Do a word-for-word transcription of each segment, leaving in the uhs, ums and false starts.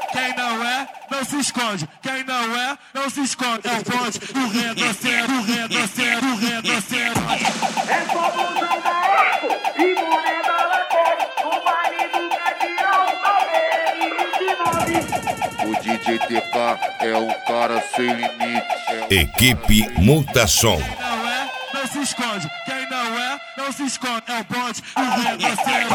quem não é, não se esconde. Quem não é, não se esconde. É o bonde, o retrocede, o retrocede, o retrocede. É só busão da Expo e moneda lateral. O baile do Cadeirão, O D J T K é um cara sem limite. É... Equipe Multassom. Quem não é, não se esconde. Quem não é, não se esconde. É o bonde, o retrocede.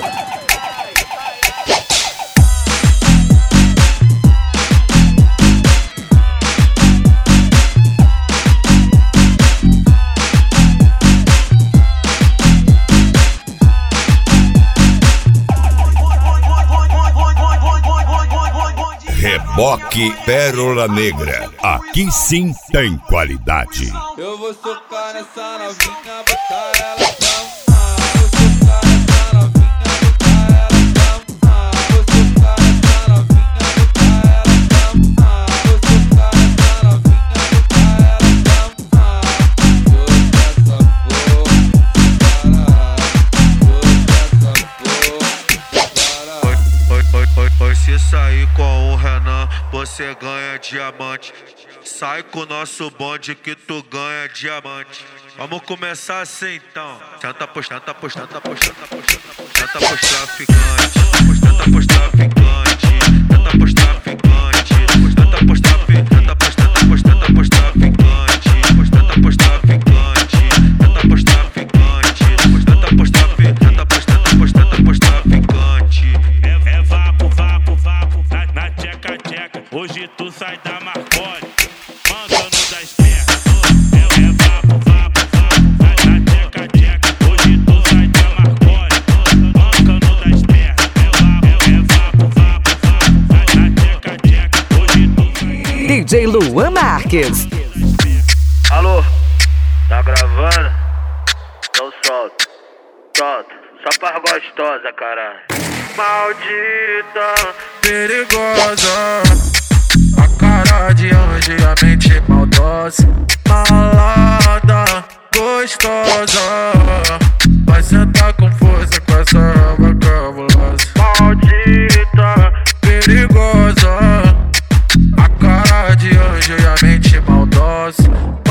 Reboque Pérola Negra. Aqui sim tem qualidade. Eu vou socar nessa novinha, botar ela pra ah, vou socar nessa novinha, botar ela pra ah, vou socar nessa novinha, botar ela pra ah, vou socar nessa novinha, botar ela pra ah, vou essa porra, para, vou essa porra, para. Oi, se sair com o Renan, você ganha diamante. Sai com o nosso bonde que tu ganha diamante. Vamos começar assim então. Tenta postar, tenta postar, tenta postar, tenta postar, tenta pros traficantes. Tenta pros traficantes. Tenta pros traficantes. Tenta pros traficantes. Tenta pros traficantes. Tenta pros traficantes. Tenta pros traficantes. Tenta pros traficantes. Tenta pros traficantes. Tenta pros traficantes. É vapo, vapo, vapo, na tcheca, tcheca. Hoje tu sai da Marconi, mancando das pernas. É vapo, vapo, vapo, na tcheca, tcheca. Hoje tu sai da Marconi, mancando das pernas. É vapo, vapo, vapo, na tcheca, tcheca. Hoje tu sai da D J Luan Marques. Alô, tá gravando? Então solta, solta, só pra gostosa, caralho. Maldita, Perigosa, a cara de anjo e a mente maldosa. Malada, gostosa, vai sentar com força com essa raba cabulosa. maldita, Perigosa, a cara de anjo e a mente maldosa.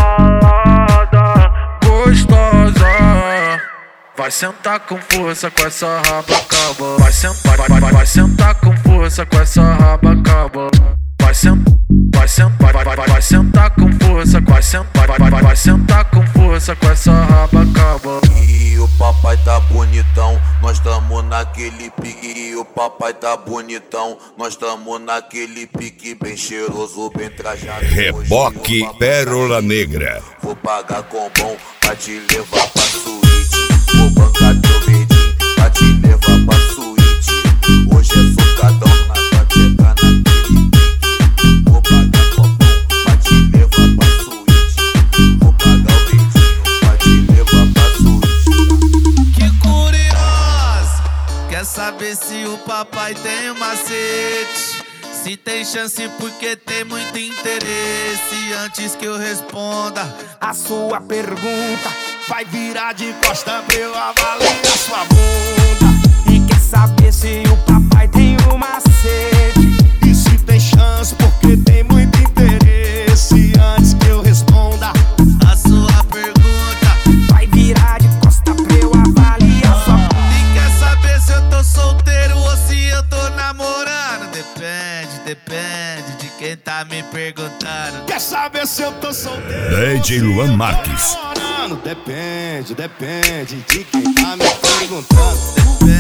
malada, Gostosa, vai sentar com força com essa raba cabulosa. Vai sentar, vai, vai, vai, vai sentar com força com essa raba cabulosa. Vai sentar, vai sentar, vai, vai, vai, vai sentar com força, vai sentar, vai, vai, vai, vai sentar com força com essa raba cabulosa. E o papai tá bonitão, nós tamo naquele pique. E o papai tá bonitão, nós tamo naquele pique. Bem cheiroso, bem trajado. Reboque Pérola Negra. Vou pagar com bom pra te levar pra suíte. Vou bancar teu medinho pra te levar pra suíte. Hoje é socadão na tua tcheca, naquele pique. Vou pagar com bom pra te levar pra suíte. Vou pagar o medinho pra te levar pra suíte. Que curiosa, quer saber se o papai tem um macete? Se tem chance porque tem muito interesse. Antes que eu responda a sua pergunta, vai virar de costa pra eu avaliar sua bunda. E quer saber se o papai tem um macete? E se tem chance porque tem muito interesse. Antes que eu responda a sua pergunta, vai virar de costa pra eu avaliar sua bunda. e quer saber se eu tô solteiro ou se eu tô namorando? Depende, depende de quem tá me perguntando. Quer saber se eu tô solteiro? D J Luan Marques. Depende, depende de quem tá me perguntando. Depende.